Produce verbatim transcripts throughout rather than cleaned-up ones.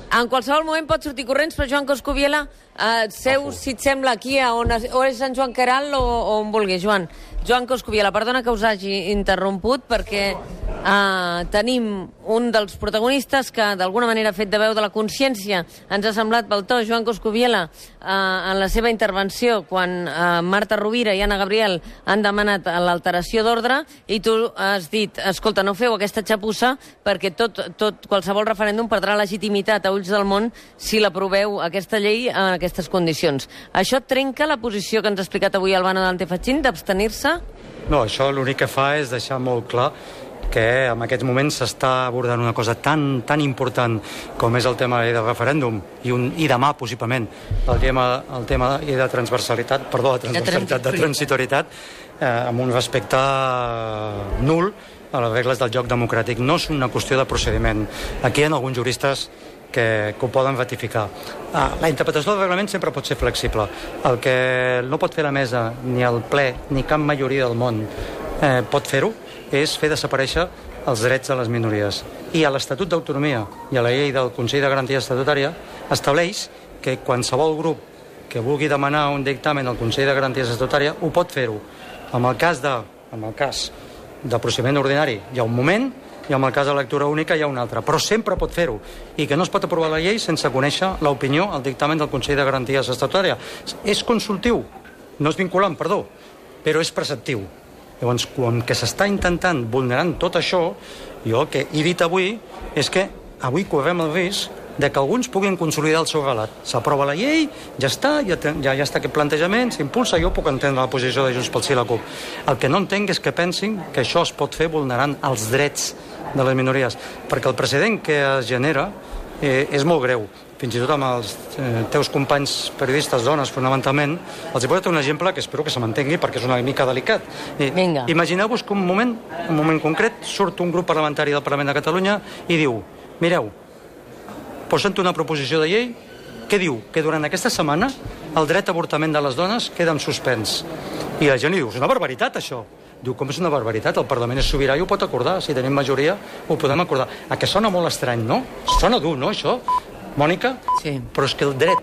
En qualsevol moment pot sortir corrents, però Joan Coscubiela, eh, seu, si et sembla, aquí on és, o és en Joan Queralt o, o on vulgui, Joan. Joan Coscubiela, perdona que us hagi interromput, perquè eh, tenim un dels protagonistes que d'alguna manera ha fet de veu de la consciència. Ens ha semblat pel to, Joan Coscubiela, eh, en la seva intervenció, quan eh, Marta Rovira i Anna Gabriel han demanat l'alteració d'ordre, i tu has dit, escolta, no feu aquesta xapussa, perquè tot, tot qualsevol referèndum perdrà legitimitat a ulls del món si l'aproveu aquesta llei en aquestes condicions. Això trenca la posició que ens ha explicat avui Albano Dante Fachin d'abstenir-se? No, això l'únic que fa és deixar molt clar que en aquests moments s'està abordant una cosa tan, tan important com és el tema de referèndum i, un, i demà, possiblement, el tema, el tema de transversalitat, perdó, de transversalitat, de transitorietat, eh, amb un respecte nul a les regles del joc democràtic. No és una qüestió de procediment. Aquí hi ha alguns juristes que, que ho poden ratificar. Ah, la interpretació del reglament sempre pot ser flexible. El que no pot fer la mesa, ni el ple, ni cap majoria del món eh, pot fer-ho, és fer desaparèixer els drets de les minories. I a l'Estatut d'Autonomia i a la llei del Consell de Garantia Estatutària estableix que qualsevol grup que vulgui demanar un dictamen al Consell de Garantia Estatutària ho pot fer-ho. En el cas de, en el cas de procediment ordinari hi ha un moment, i en el cas de lectura única hi ha un altre, però sempre pot fer-ho, i que no es pot aprovar la llei sense conèixer l'opinió, el dictamen del Consell de Garanties Estatutària. És consultiu, no és vinculant, perdó, però és preceptiu. Llavors, quan que s'està intentant vulnerant tot això, jo el que he dit avui és que avui correm el risc de que alguns puguin consolidar el seu relat. S'aprova la llei, ja està, ja, ja, ja està aquest plantejament, s'impulsa, jo puc entendre la posició de Junts pel Sí i la CUP. El que no entenc és que pensin que això es pot fer vulnerant els drets de les minories, perquè el precedent que es genera eh, és molt greu. Fins i tot amb els eh, teus companys periodistes, dones, fonamentalment, els he posat un exemple que espero que se m'entengui perquè és una mica delicat. Eh, Imagineu-vos que un moment, un moment concret, surt un grup parlamentari del Parlament de Catalunya i diu, mireu, presento una proposició de llei que diu que durant aquesta setmana el dret a avortament de les dones queda en suspens. I la gent li diu, és una barbaritat això. Diu, com és una barbaritat? El Parlament és sobirà i ho pot acordar. Si tenim majoria, ho podem acordar. A que sona molt estrany, no? Sona dur, no, això? Mònica? Sí. Però és que el dret,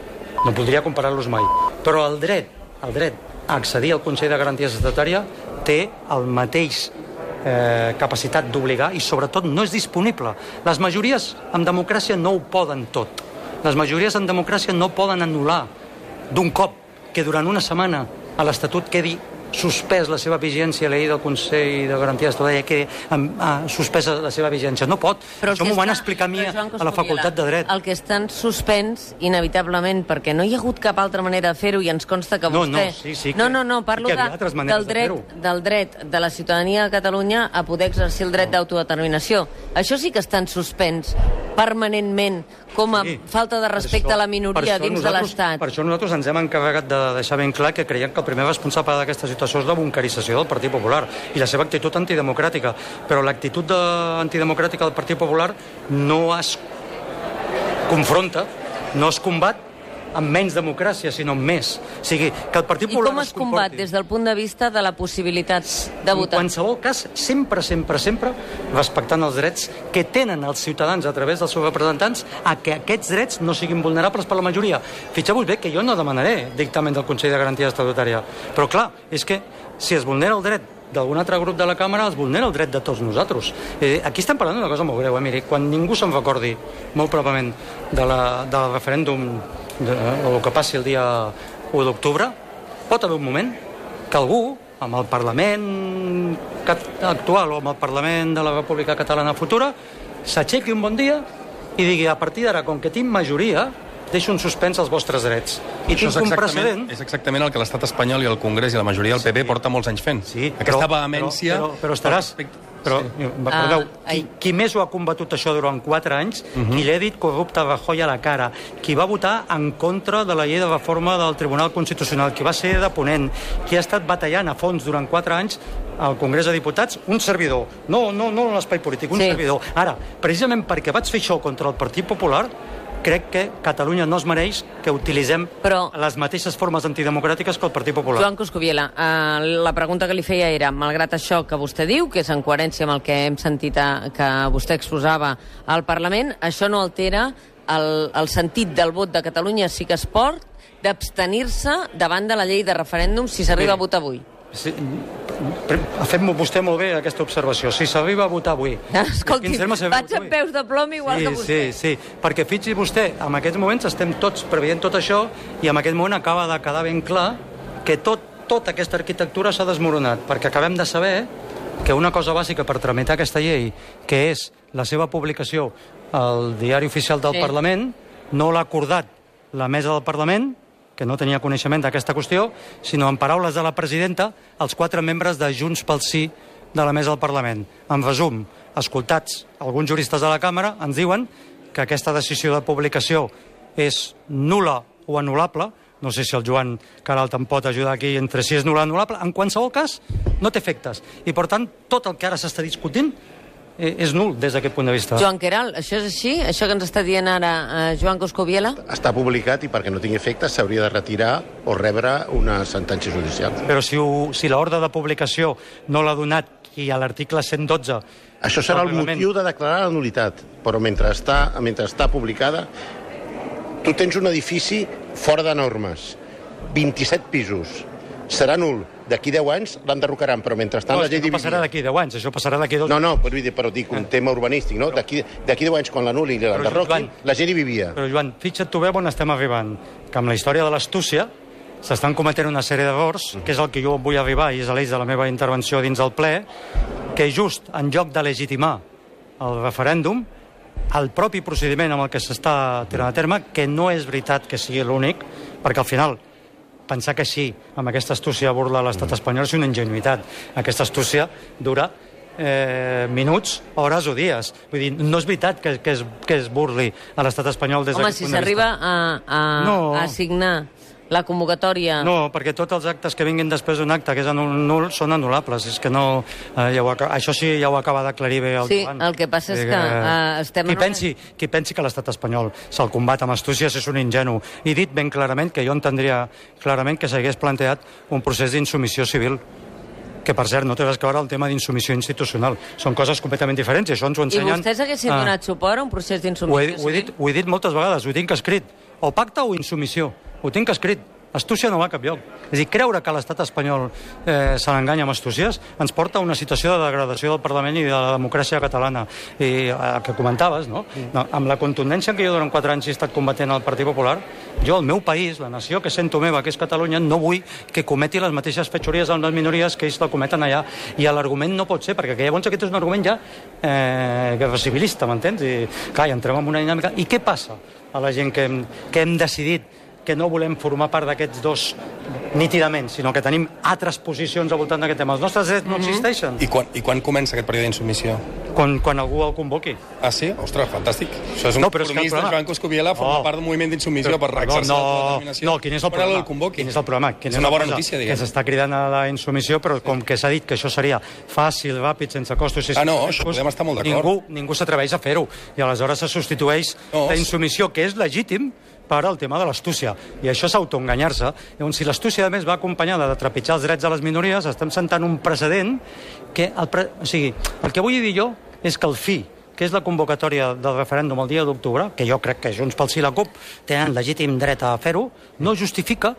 no podria comparar-los mai, però el dret, el dret a accedir al Consell de Garanties Estatutària té el mateix eh, capacitat d'obligar i sobretot no és disponible. Les majories en democràcia no ho poden tot. Les majories en democràcia no poden anul·lar d'un cop que durant una setmana a l'Estatut quedi suspès la seva vigència, la llei del Consell de Garanties Estatutària que ha suspès la seva vigència. No pot. Però això m'ho van explicar a mi a la Facultat de Dret. El que està en suspens, inevitablement, perquè no hi ha hagut cap altra manera de fer-ho i ens consta que no, vostè... No, sí, sí que, no, no, no, parlo sí de, del, dret, de del dret de la ciutadania de Catalunya a poder exercir el dret no. d'autodeterminació. Això sí que està en suspens permanentment com a sí, falta de respecte això, a la minoria dins de l'Estat. Per això nosaltres ens hem encarregat de deixar ben clar que creiem que el primer responsable d'aquesta situació és la bunquerització del Partit Popular i la seva actitud antidemocràtica. Però l'actitud de... antidemocràtica del Partit Popular no es confronta, no es combat amb menys democràcia, sinó amb més. O sigui, que el Partit Popular I com es, es combat des del punt de vista de la possibilitat de votar? En qualsevol cas, sempre, sempre, sempre respectant els drets que tenen els ciutadans a través dels seus representants a que aquests drets no siguin vulnerables per la majoria. Fixeu-vos bé que jo no demanaré dictamen del Consell de Garantia Estatutària, però clar, és que si es vulnera el dret d'algun altre grup de la Càmera, es vulnera el dret de tots nosaltres. Eh, aquí estem parlant d'una cosa molt greu, eh? Miri, quan ningú se'n recordi molt probablement de la, del referèndum de, o el que passi el dia u d'octubre, pot haver un moment que algú, amb el Parlament actual o amb el Parlament de la República Catalana futura, s'aixequi un bon dia i digui, a partir d'ara, com que tinc majoria, deixo un suspens als vostres drets. I Això tinc un precedent... És exactament el que l'Estat espanyol i el Congrés i la majoria del P P sí. porta molts anys fent. Sí, Aquesta vehemència... Però, però, però estaràs... Però, sí. perdeu, ah, qui, qui més ho ha combatut això durant quatre anys, uh -huh. qui li ha dit corrupte Rajoy a la cara, qui va votar en contra de la llei de reforma del Tribunal Constitucional, qui va ser de ponent, qui ha estat batallant a fons durant quatre anys al Congrés de Diputats, un servidor. No, no, no l'espai polític, un sí. servidor. Ara, precisament perquè vaig fer això contra el Partit Popular, crec que Catalunya no es mereix que utilitzem Però... les mateixes formes antidemocràtiques que el Partit Popular. Joan Coscubiela, eh, la pregunta que li feia era, malgrat això que vostè diu, que és en coherència amb el que hem sentit a, que vostè exposava al Parlament, això no altera el, el sentit del vot de Catalunya Sí que es pot d'abstenir-se davant de la llei de referèndum si s'arriba a votar avui. Sí, ha fet vostè molt bé aquesta observació. Si s'arriba a votar avui... Escolti, vaig amb peus de plom igual sí, que vostè. Sí, sí, perquè fixi vostè, en aquests moments estem tots preveient tot això i en aquest moment acaba de quedar ben clar que tot, tota aquesta arquitectura s'ha desmoronat, perquè acabem de saber que una cosa bàsica per tramitar aquesta llei, que és la seva publicació al Diari Oficial del sí. Parlament, no l'ha acordat la mesa del Parlament, que no tenia coneixement d'aquesta qüestió, sinó en paraules de la presidenta, els quatre membres de Junts pel Sí de la mesa del Parlament. En resum, escoltats alguns juristes de la Càmera, ens diuen que aquesta decisió de publicació és nul·la o anul·lable. No sé si el Joan Queralt em pot ajudar aquí entre si és nul·la o anul·lable. En qualsevol cas, no té efectes. I, per tant, tot el que ara s'està discutint és nul des d'aquest punt de vista. Joan Queralt, això és així? Això que ens està dient ara eh, Joan Coscubiela? Està publicat i perquè no tingui efecte s'hauria de retirar o rebre una sentència judicial. Però si, ho, si l'ordre de publicació no l'ha donat i a l'article cent dotze... Això serà el motiu de declarar la nul·litat, però mentre està, mentre està publicada tu tens un edifici fora de normes, vint-i-set pisos, serà nul. D'aquí deu anys l'enderrocaran, però mentrestant no, la llei no passarà d'aquí deu anys, això passarà d'aquí dos... No, no, però, però dic un tema urbanístic, no? D'aquí deu anys, quan l'anul·li i l'enderroquin, la gent hi vivia. Però, Joan, fixa't tu bé on estem arribant, que amb la història de l'astúcia s'estan cometent una sèrie d'errors, que és el que jo vull arribar, i és l'eix de la meva intervenció dins del ple, que just en lloc de legitimar el referèndum, el propi procediment amb el que s'està tirant a terme, que no és veritat que sigui l'únic, perquè al final pensar que així, amb aquesta astúcia burla a l'estat espanyol és una ingenuïtat. Aquesta astúcia dura eh, minuts, hores o dies. Vull dir, no és veritat que, que, es, que es burli a l'estat espanyol des d'aquest si punt de vista. Home, si s'arriba a, a, no. a assignar la convocatòria... No, perquè tots els actes que vinguin després d'un acte que és nul són anul·lables. És que no... Eh, ja ho, això sí, ja ho acaba d'aclarir bé el Sí, Joan. el que passa és que eh, estem... Qui pensi, qui pensi que l'estat espanyol se'l combat amb astúcies és un ingenu. I dit ben clarament que jo entendria clarament que s'hagués plantejat un procés d'insumissió civil, que per cert no té res a veure el tema d'insumissió institucional. Són coses completament diferents i això ens ho ensenyen... I vostès haguessin ah, donat suport a un procés d'insumissió civil? Ho he, ho, he dit, ho he dit moltes vegades, ho tinc escrit. O pacte o insumissió. Ho tinc escrit. Astúcia no va a cap lloc. És a dir, creure que l'estat espanyol eh, se l'enganya amb astúcies ens porta a una situació de degradació del Parlament i de la democràcia catalana. I el que comentaves, no? no? Amb la contundència que jo durant quatre anys he estat combatent al Partit Popular, jo, el meu país, la nació que sento meva, que és Catalunya, no vull que cometi les mateixes fetxories amb les minories que ells la cometen allà. I l'argument no pot ser, perquè llavors aquest és un argument ja eh, guerra civilista, m'entens? I clar, ja entrem en una dinàmica. I què passa a la gent que hem, que hem decidit que no volem formar part d'aquests dos nítidament, sinó que tenim altres posicions al voltant d'aquest tema. Els nostres drets no mm-hmm. existeixen. I quan, I quan comença aquest període d'insubmissió? Quan, quan algú el convoqui. Ah, sí? Ostres, fantàstic. Això és un no, compromís de Joan Coscubiela, formar oh, part d'un moviment d'insubmissió per exercir no, la determinació. No, quin és el problema? El quin és el problema? Quin és una bona notícia, diguem. Que s'està cridant a la insubmissió, però com que s'ha dit que això seria fàcil, ràpid, sense costos... Ah, no, això podem estar molt d'acord. Ningú, ningú s'atreveix a fer-ho. I aleshores se substitueix no, la insubmissió, que és legítim, per al tema de l'astúcia. I això és autoenganyar-se. Llavors, si l'astúcia, a més, va acompanyada de trepitjar els drets de les minories, estem sentant un precedent que... El pre... O sigui, el que vull dir jo és que el fi, que és la convocatòria del referèndum el dia d'octubre, que jo crec que Junts pel Sí i la CUP tenen legítim dret a fer-ho, no justifica,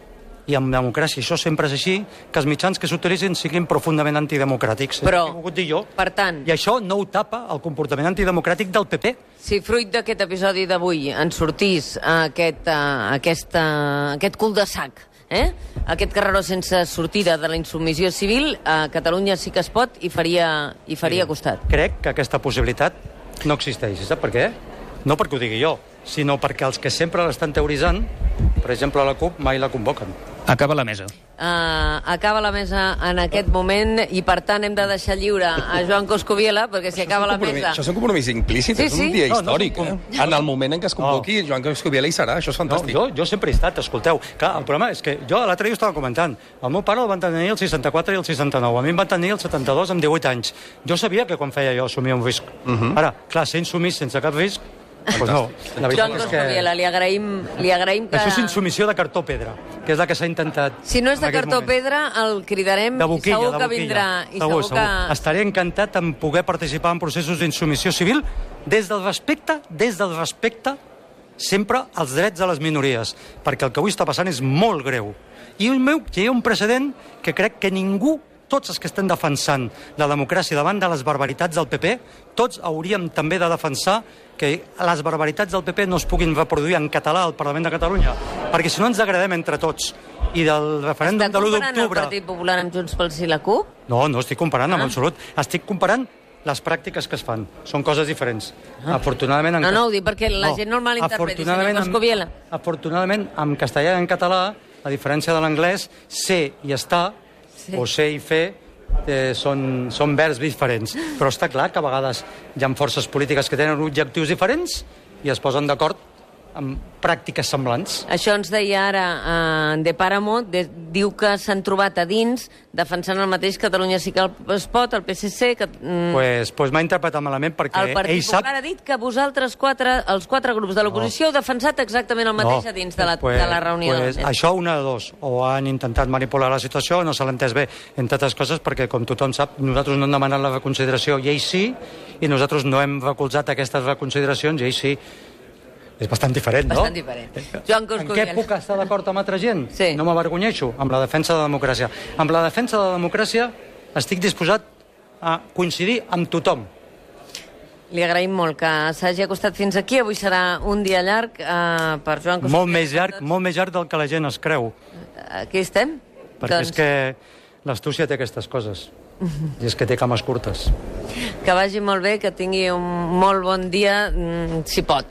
i en democràcia això sempre és així, que els mitjans que s'utilitzin siguin profundament antidemocràtics. Però, és el que he volgut dir jo. Per tant... I això no ho tapa el comportament antidemocràtic del P P. Si fruit d'aquest episodi d'avui en sortís aquest, uh, aquesta, aquest cul de sac, eh? aquest carreró sense sortida de la insubmissió civil, a uh, Catalunya Sí que es pot i faria, i faria sí. costat. Crec que aquesta possibilitat no existeix. Sap per què? No perquè ho digui jo, sinó perquè els que sempre l'estan teoritzant, per exemple la CUP, mai la convoquen. Acaba la mesa. Uh, acaba la mesa en aquest moment i per tant hem de deixar lliure a Joan Coscubiela, perquè si acaba la mesa... Això és un compromís implícit, sí, és un sí. dia històric. No, no, eh? En el moment en què es convoqui no. Joan Coscubiela hi serà, això és fantàstic. No, jo, jo sempre he estat, escolteu, clar, el problema és que jo l'altre dia ho estava comentant, el meu pare el van tenir el seixanta-quatre i el seixanta-nou, a mi em van tenir el setanta-dos amb divuit anys. Jo sabia que quan feia jo assumia un risc. Uh -huh. Ara, clar, ser insumís sense cap risc, pues no, la Joan Coscubiela, que... li agraïm, li agraïm que... Això és insumissió de cartó pedra, que és la que s'ha intentat... Si no és de cartó moment. pedra, el cridarem de boquilla, i segur de que vindrà. I segur, segur, segur que... Estaré encantat en poder participar en processos d'insumissió civil des del respecte, des del respecte sempre els drets de les minories, perquè el que avui està passant és molt greu. I el meu, hi ha un precedent que crec que ningú, tots els que estem defensant la democràcia davant de les barbaritats del P P, tots hauríem també de defensar que les barbaritats del P P no es puguin reproduir en català al Parlament de Catalunya, perquè si no ens agradem entre tots. I del referèndum de l'u d'octubre... Està comparant el Partit Popular amb Junts pel Sí i la CUP? No, no estic comparant en absolut. Estic comparant les pràctiques que es fan. Són coses diferents. Afortunadament... No, no, ho dic perquè la gent no el malinterpreti, senyor Coscubiela. Afortunadament, en castellà i en català, a diferència de l'anglès, ser i estar, o ser i fer, eh, són, són verbs diferents. Però està clar que a vegades hi ha forces polítiques que tenen objectius diferents i es posen d'acord amb pràctiques semblants. Això ens deia ara eh, De Páramo, de, diu que s'han trobat a dins defensant el mateix Catalunya sí que es pot, el P S C... Que, mm, pues, pues m'ha interpretat malament perquè el Partit ell sap... Popular ha dit que vosaltres quatre, els quatre grups de l'oposició, no. heu defensat exactament el mateix no. a dins de la, pues, de la reunió. Pues, això una de dos. O han intentat manipular la situació, no se l'ha entès bé, entre altres coses, perquè, com tothom sap, nosaltres no hem demanat la reconsideració i ells sí, i nosaltres no hem recolzat aquestes reconsideracions i ells sí. És bastant diferent, no? Bastant diferent. Joan Coscubiela. En què puc estar d'acord amb altra gent? Sí. No m'avergonyeixo, amb la defensa de la democràcia. Amb la defensa de la democràcia estic disposat a coincidir amb tothom. Li agraïm molt que s'hagi acostat fins aquí. Avui serà un dia llarg eh, per Joan Coscubiela. Molt més llarg, molt més llarg del que la gent es creu. Aquí estem. Perquè doncs... és que l'astúcia té aquestes coses. I és que té cames curtes. Que vagi molt bé, que tingui un molt bon dia, si pot.